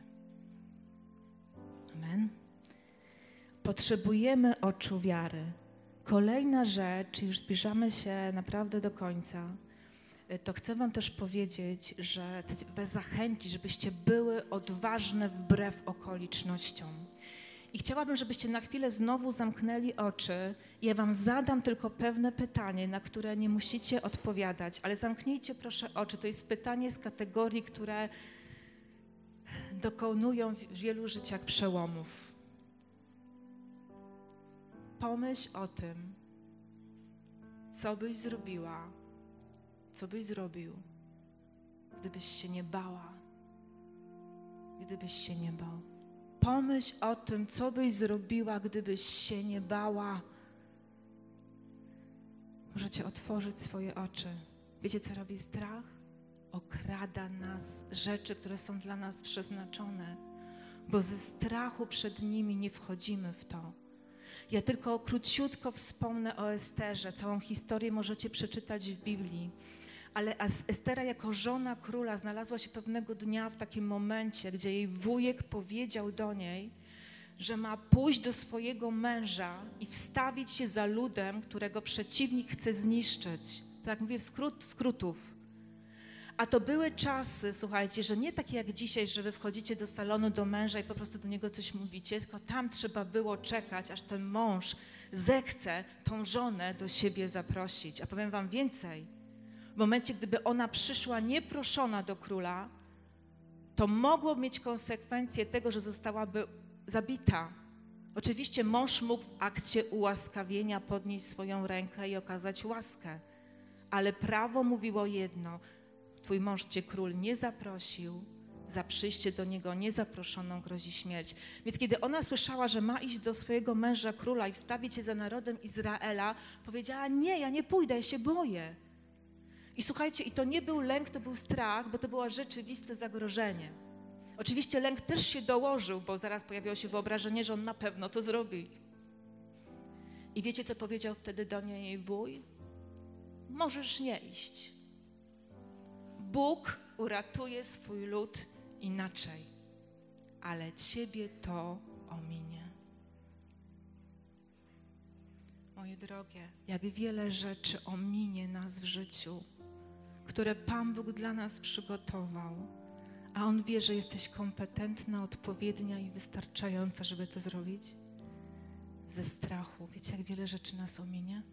Speaker 1: Amen. Potrzebujemy oczu wiary. Kolejna rzecz, już zbliżamy się naprawdę do końca, to chcę wam też powiedzieć, że chcę was zachęcić, żebyście były odważne wbrew okolicznościom. I chciałabym, żebyście na chwilę znowu zamknęli oczy i ja wam zadam tylko pewne pytanie, na które nie musicie odpowiadać, ale zamknijcie proszę oczy. To jest pytanie z kategorii, które dokonują w wielu życiach przełomów. Pomyśl o tym, co byś zrobiła, co byś zrobił, gdybyś się nie bała, gdybyś się nie bał. Pomyśl o tym, co byś zrobiła, gdybyś się nie bała. Możecie otworzyć swoje oczy. Wiecie, co robi strach? Okrada nas rzeczy, które są dla nas przeznaczone, bo ze strachu przed nimi nie wchodzimy w to. Ja tylko króciutko wspomnę o Esterze. Całą historię możecie przeczytać w Biblii. Ale Estera jako żona króla znalazła się pewnego dnia w takim momencie, gdzie jej wujek powiedział do niej, że ma pójść do swojego męża i wstawić się za ludem, którego przeciwnik chce zniszczyć. Tak mówię w skrótów. A to były czasy, słuchajcie, że nie takie jak dzisiaj, że wy wchodzicie do salonu do męża i po prostu do niego coś mówicie, tylko tam trzeba było czekać, aż ten mąż zechce tą żonę do siebie zaprosić. A powiem wam więcej. W momencie, gdyby ona przyszła nieproszona do króla, to mogło mieć konsekwencje tego, że zostałaby zabita. Oczywiście mąż mógł w akcie ułaskawienia podnieść swoją rękę i okazać łaskę, ale prawo mówiło jedno. Twój mąż cię król nie zaprosił, za przyjście do niego niezaproszoną grozi śmierć. Więc kiedy ona słyszała, że ma iść do swojego męża króla i wstawić się za narodem Izraela, powiedziała: nie, ja nie pójdę, ja się boję. I słuchajcie, i to nie był lęk, to był strach, bo to było rzeczywiste zagrożenie. Oczywiście lęk też się dołożył, bo zaraz pojawiło się wyobrażenie, że on na pewno to zrobi. I wiecie, co powiedział wtedy do niej jej wuj? Możesz nie iść. Bóg uratuje swój lud inaczej, ale ciebie to ominie. Moje drogie, jak wiele rzeczy ominie nas w życiu, które Pan Bóg dla nas przygotował, a On wie, że jesteś kompetentna, odpowiednia i wystarczająca, żeby to zrobić. Ze strachu. Wiecie, jak wiele rzeczy nas ominie?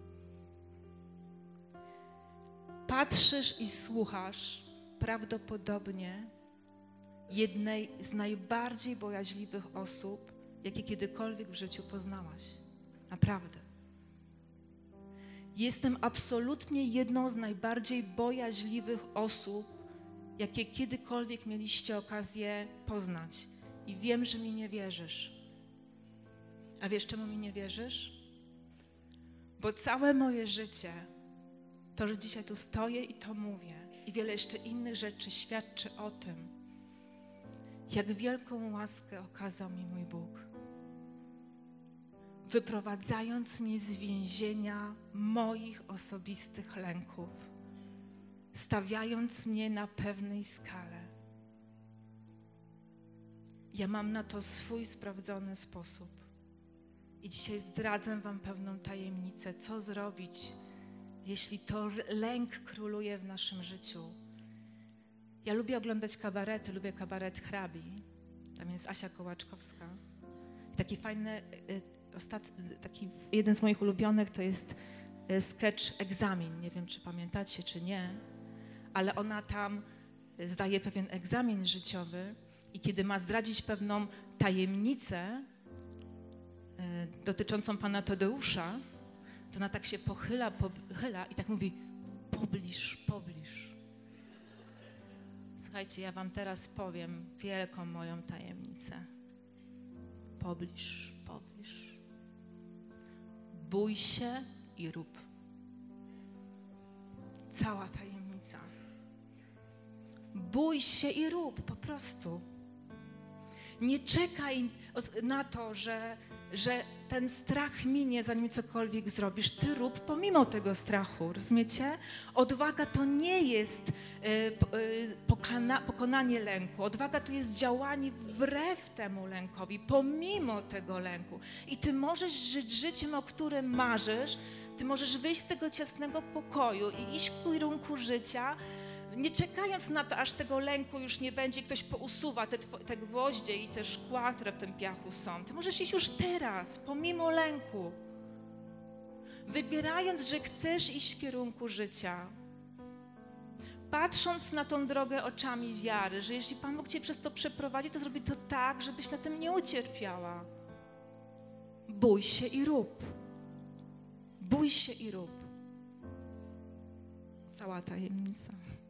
Speaker 1: Patrzysz i słuchasz prawdopodobnie jednej z najbardziej bojaźliwych osób, jakie kiedykolwiek w życiu poznałaś. Naprawdę. Jestem absolutnie jedną z najbardziej bojaźliwych osób, jakie kiedykolwiek mieliście okazję poznać. I wiem, że mi nie wierzysz. A wiesz, czemu mi nie wierzysz? Bo całe moje życie, to, że dzisiaj tu stoję i to mówię, i wiele jeszcze innych rzeczy świadczy o tym, jak wielką łaskę okazał mi mój Bóg, wyprowadzając mnie z więzienia moich osobistych lęków, stawiając mnie na pewnej skale. Ja mam na to swój sprawdzony sposób. I dzisiaj zdradzę wam pewną tajemnicę, co zrobić, jeśli to lęk króluje w naszym życiu. Ja lubię oglądać kabarety, lubię kabaret hrabi. Tam jest Asia Kołaczkowska. I taki fajny, jeden z moich ulubionych to jest sketch Egzamin. Nie wiem, czy pamiętacie, czy nie, ale ona tam zdaje pewien egzamin życiowy i kiedy ma zdradzić pewną tajemnicę dotyczącą pana Tadeusza, to ona tak się pochyla i tak mówi: pobliż, pobliż. Słuchajcie, ja wam teraz powiem wielką moją tajemnicę. Pobliż, pobliż. Bój się i rób. Cała tajemnica. Bój się i rób, po prostu. Nie czekaj na to, że ten strach minie, zanim cokolwiek zrobisz. Ty rób pomimo tego strachu, rozumiecie? Odwaga to nie jest pokonanie lęku. Odwaga to jest działanie wbrew temu lękowi, pomimo tego lęku. I ty możesz żyć życiem, o którym marzysz. Ty możesz wyjść z tego ciasnego pokoju i iść w kierunku życia, nie czekając na to, aż tego lęku już nie będzie i ktoś pousuwa te gwoździe i te szkła, które w tym piachu są. Ty możesz iść już teraz, pomimo lęku. Wybierając, że chcesz iść w kierunku życia. Patrząc na tą drogę oczami wiary, że jeśli Pan Bóg cię przez to przeprowadzi, to zrobi to tak, żebyś na tym nie ucierpiała. Bój się i rób. Bój się i rób. Cała tajemnica.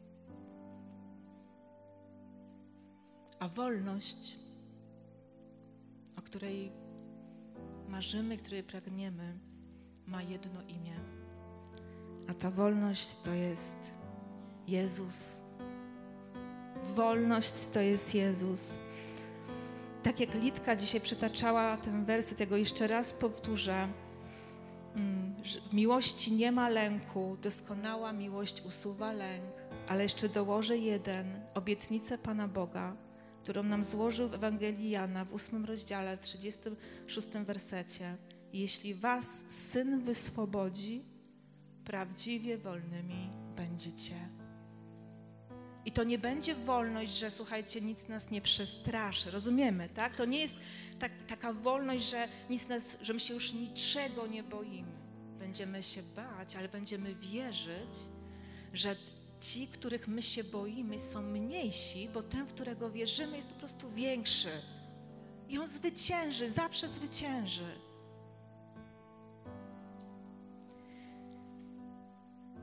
Speaker 1: A wolność, o której marzymy, której pragniemy, ma jedno imię. A ta wolność to jest Jezus. Wolność to jest Jezus. Tak jak Litka dzisiaj przytaczała ten werset, ja go jeszcze raz powtórzę. W miłości nie ma lęku, doskonała miłość usuwa lęk, ale jeszcze dołożę jeden, obietnicę Pana Boga, którą nam złożył w Ewangelii Jana w 8 rozdziale, 36 wersecie. Jeśli was Syn wyswobodzi, prawdziwie wolnymi będziecie. I to nie będzie wolność, że słuchajcie, nic nas nie przestraszy. Rozumiemy, tak? To nie jest taka wolność, że my się już niczego nie boimy. Będziemy się bać, ale będziemy wierzyć, że ci, których my się boimy, są mniejsi, bo ten, w którego wierzymy, jest po prostu większy. I on zwycięży, zawsze zwycięży.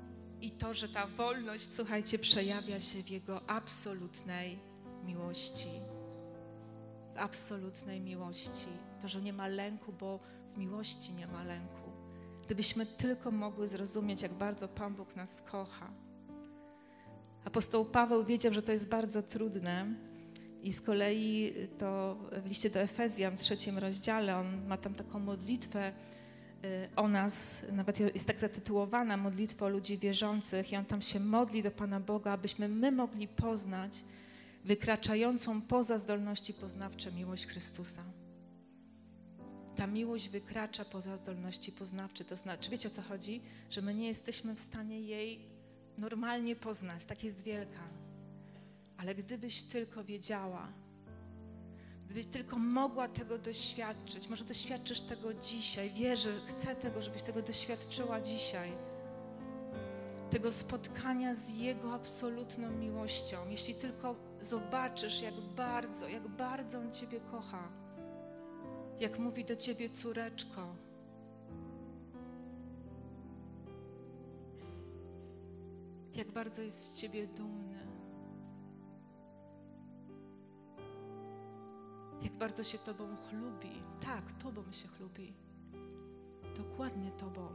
Speaker 1: I to, że ta wolność, słuchajcie, przejawia się w Jego absolutnej miłości. W absolutnej miłości. To, że nie ma lęku, bo w miłości nie ma lęku. Gdybyśmy tylko mogły zrozumieć, jak bardzo Pan Bóg nas kocha. Apostoł Paweł wiedział, że to jest bardzo trudne i z kolei to w liście do Efezjan w 3 rozdziale on ma tam taką modlitwę o nas, nawet jest tak zatytułowana modlitwa o ludzi wierzących i on tam się modli do Pana Boga, abyśmy my mogli poznać wykraczającą poza zdolności poznawcze miłość Chrystusa. Ta miłość wykracza poza zdolności poznawcze, to znaczy, wiecie o co chodzi? Że my nie jesteśmy w stanie jej normalnie poznać, tak jest wielka. Ale gdybyś tylko wiedziała, gdybyś tylko mogła tego doświadczyć, może doświadczysz tego dzisiaj, wierzę, chcę tego, żebyś tego doświadczyła dzisiaj, tego spotkania z Jego absolutną miłością, jeśli tylko zobaczysz, jak bardzo On Ciebie kocha, jak mówi do Ciebie córeczko, jak bardzo jest z Ciebie dumny, jak bardzo się Tobą chlubi. Tak, Tobą się chlubi. Dokładnie Tobą.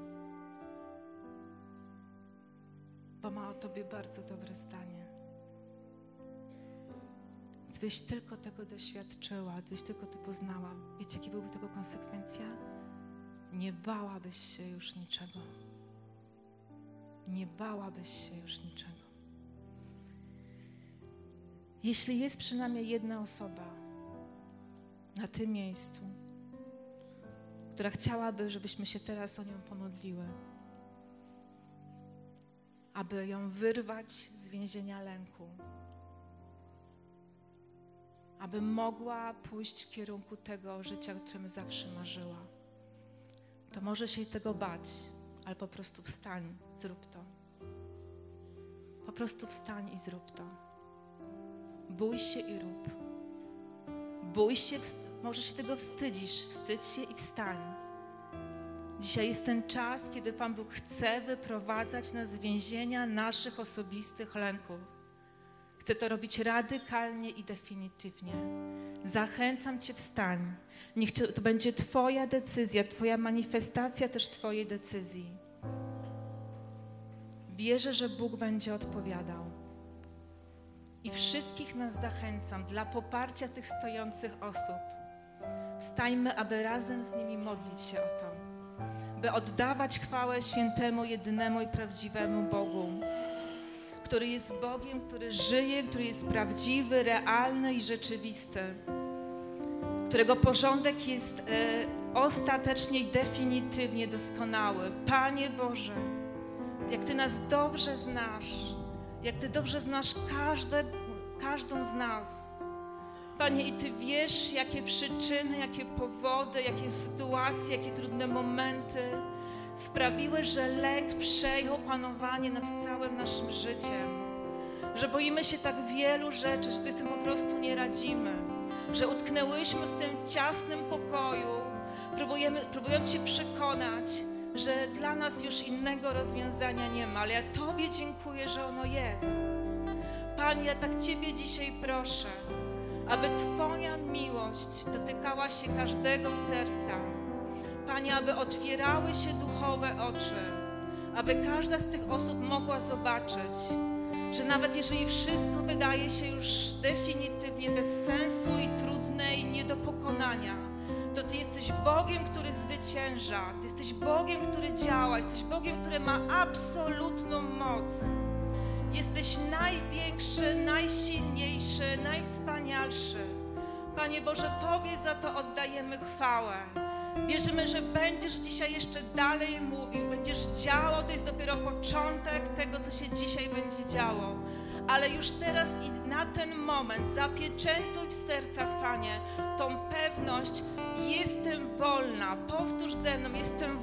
Speaker 1: Bo ma o Tobie bardzo dobre zdanie. Gdybyś tylko tego doświadczyła, gdybyś tylko to poznała, wiecie, jakie byłyby tego konsekwencja? Nie bałabyś się już niczego. Nie bałabyś się już niczego. Jeśli jest przynajmniej jedna osoba na tym miejscu, która chciałaby, żebyśmy się teraz o nią pomodliły, aby ją wyrwać z więzienia lęku, aby mogła pójść w kierunku tego życia, o którym zawsze marzyła, to może się tego bać, ale po prostu wstań, zrób to. Po prostu wstań i zrób to. Bój się i rób. Bój się, może się tego wstydzisz, wstydź się i wstań. Dzisiaj jest ten czas, kiedy Pan Bóg chce wyprowadzać nas z więzienia naszych osobistych lęków. Chce to robić radykalnie i definitywnie. Zachęcam Cię, wstań. Niech to będzie Twoja decyzja, Twoja manifestacja też Twojej decyzji. Wierzę, że Bóg będzie odpowiadał. I wszystkich nas zachęcam dla poparcia tych stojących osób. Wstańmy, aby razem z nimi modlić się o to. By oddawać chwałę świętemu, jedynemu i prawdziwemu Bogu, który jest Bogiem, który żyje, który jest prawdziwy, realny i rzeczywisty, którego porządek jest ostatecznie i definitywnie doskonały. Panie Boże, jak Ty nas dobrze znasz, jak Ty dobrze znasz każdą z nas. Panie, i Ty wiesz, jakie przyczyny, jakie powody, jakie sytuacje, jakie trudne momenty sprawiły, że lęk przejął panowanie nad całym naszym życiem. Że boimy się tak wielu rzeczy, że sobie z tym po prostu nie radzimy. Że utknęłyśmy w tym ciasnym pokoju, próbując się przekonać, że dla nas już innego rozwiązania nie ma. Ale ja Tobie dziękuję, że ono jest. Panie, ja tak Ciebie dzisiaj proszę, aby Twoja miłość dotykała się każdego serca. Panie, aby otwierały się duchowe oczy, aby każda z tych osób mogła zobaczyć, że nawet jeżeli wszystko wydaje się już definitywnie bez sensu i trudne i nie do pokonania, to Ty jesteś Bogiem, który zwycięża, Ty jesteś Bogiem, który działa, jesteś Bogiem, który ma absolutną moc. Jesteś największy, najsilniejszy, najwspanialszy. Panie Boże, Tobie za to oddajemy chwałę. Wierzymy, że będziesz dzisiaj jeszcze dalej mówił, będziesz działał, to jest dopiero początek tego, co się dzisiaj będzie działo. Ale już teraz i na ten moment zapieczętuj w sercach, Panie, tą pewność, jestem wolna. Powtórz ze mną, jestem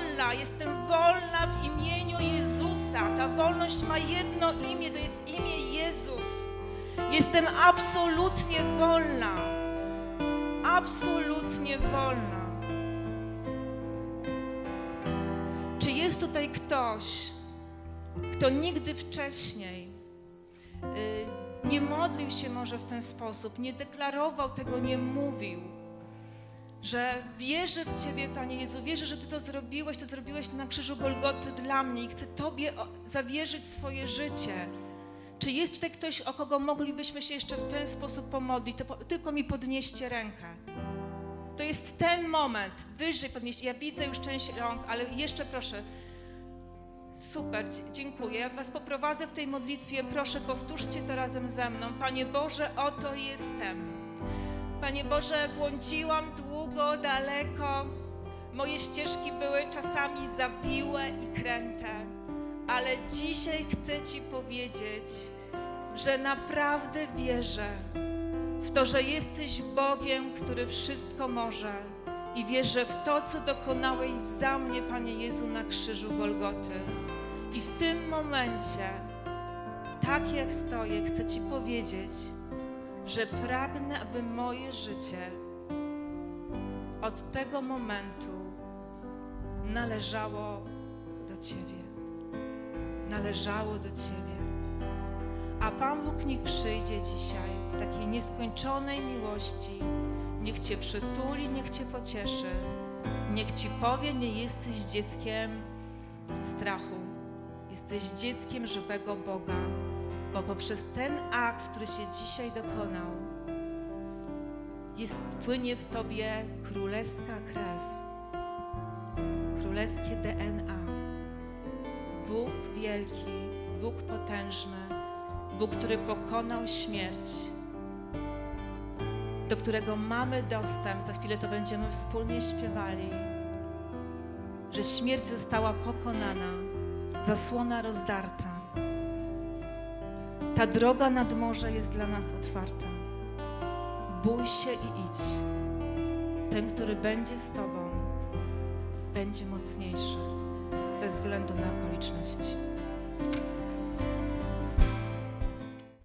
Speaker 1: wolna w imieniu Jezusa. Ta wolność ma jedno imię, to jest imię Jezus. Jestem absolutnie wolna. Absolutnie wolna. Czy jest tutaj ktoś, kto nigdy wcześniej nie modlił się może w ten sposób, nie deklarował tego, nie mówił, że wierzę w Ciebie, Panie Jezu, wierzę, że Ty to zrobiłeś na krzyżu Golgoty dla mnie i chcę Tobie zawierzyć swoje życie. Czy jest tutaj ktoś, o kogo moglibyśmy się jeszcze w ten sposób pomodlić? To tylko mi podnieście rękę. To jest ten moment, wyżej podnieście. Ja widzę już część rąk, ale jeszcze proszę. Super, dziękuję. Ja Was poprowadzę w tej modlitwie. Proszę, powtórzcie to razem ze mną. Panie Boże, oto jestem. Panie Boże, błądziłam długo, daleko. Moje ścieżki były czasami zawiłe i kręte. Ale dzisiaj chcę Ci powiedzieć, że naprawdę wierzę w to, że jesteś Bogiem, który wszystko może. I wierzę w to, co dokonałeś za mnie, Panie Jezu, na krzyżu Golgoty. I w tym momencie, tak jak stoję, chcę Ci powiedzieć, że pragnę, aby moje życie od tego momentu należało do Ciebie. Należało do Ciebie. A Pan Bóg niech przyjdzie dzisiaj w takiej nieskończonej miłości. Niech Cię przytuli, niech Cię pocieszy. Niech Ci powie, nie jesteś dzieckiem strachu. Jesteś dzieckiem żywego Boga, bo poprzez ten akt, który się dzisiaj dokonał, płynie w Tobie królewska krew, królewskie DNA. Bóg wielki, Bóg potężny, Bóg, który pokonał śmierć, do którego mamy dostęp, za chwilę to będziemy wspólnie śpiewali, że śmierć została pokonana, zasłona rozdarta. Ta droga nad morze jest dla nas otwarta. Bój się i idź. Ten, który będzie z Tobą, będzie mocniejszy, bez względu na okoliczności.